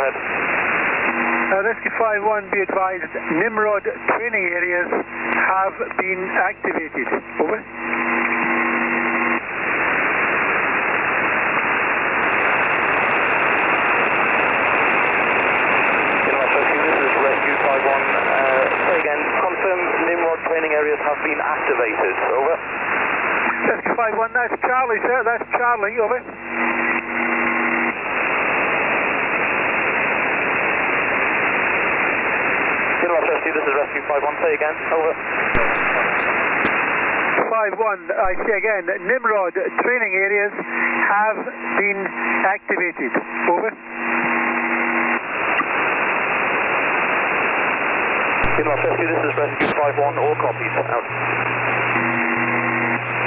ahead. Rescue 5-1, be advised, Nimrod training areas have been activated. Over. This is Rescue 5-1. Say again, confirm Nimrod training areas have been activated. Over. Rescue 5-1, that's Charlie, sir. That's Charlie. Over. This is Rescue 5-1, say again, over. 5-1, I say again, Nimrod training areas have been activated. Over. This is Rescue 5-1, all copies, out.